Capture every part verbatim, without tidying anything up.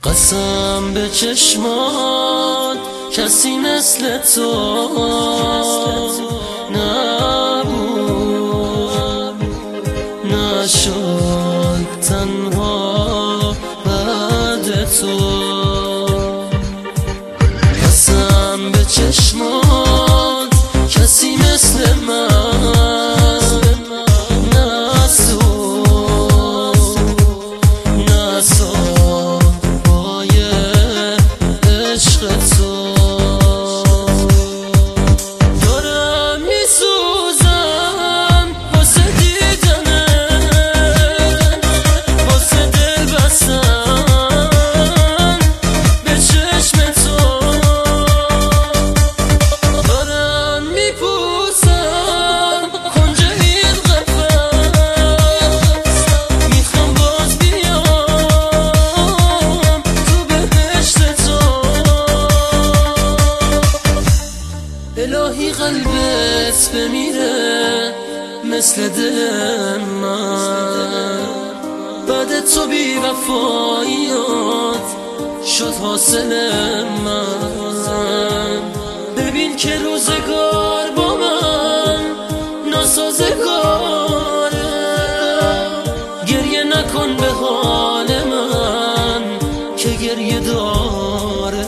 قسم به چشمات کسی مثل تو نبود، نشد تنها بعد تو. قسم به چشمات کسی مثل من نسود، نسود بای عشق تو. دارم میسوزم واسه دیدنت، واسه دل بستن به چشم تو. دارم میپوسم کنج این قفس، میخوام باز بیام تو بهشت تو. الهی قلبت بمیره مثل دل من، بعد تو بی وفاییات شد حاصل من. ببین که روزگار با من ناسازگاره، گریه نکن به حال من که گریه داره.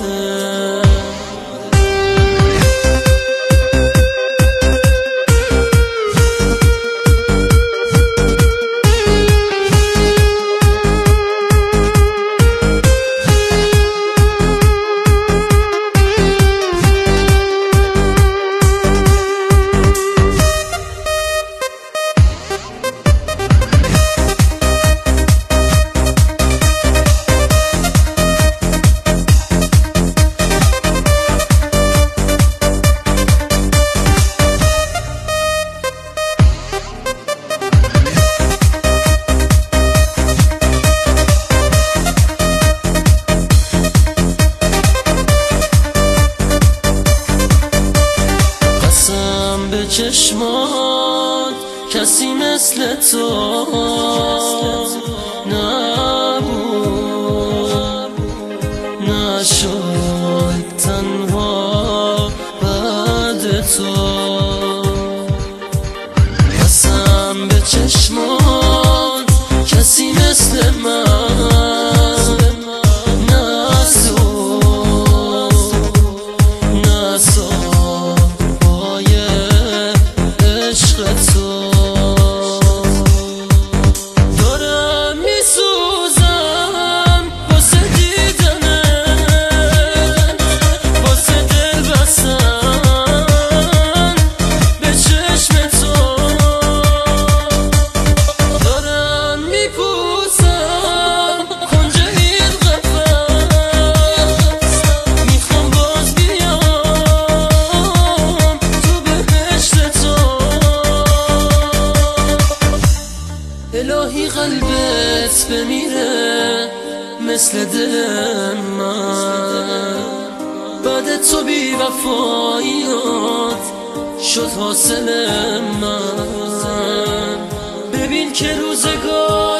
به چشمات کسی مثل تو نبود، نشد تنها بعد تو. قسم به چشمات کسی مثل من نسود، نسود بای عشق تو. دارم میسوزم واسه دیدنت، واسه دل بستن به چشم تو. دارم میپوسم کنج این قفس، میخوام باز بیام تو بهشت تو. الهی قلبت بمیره مثل دل من، بعد تو بی وفاییات شد حاصل من. ببین که روزگار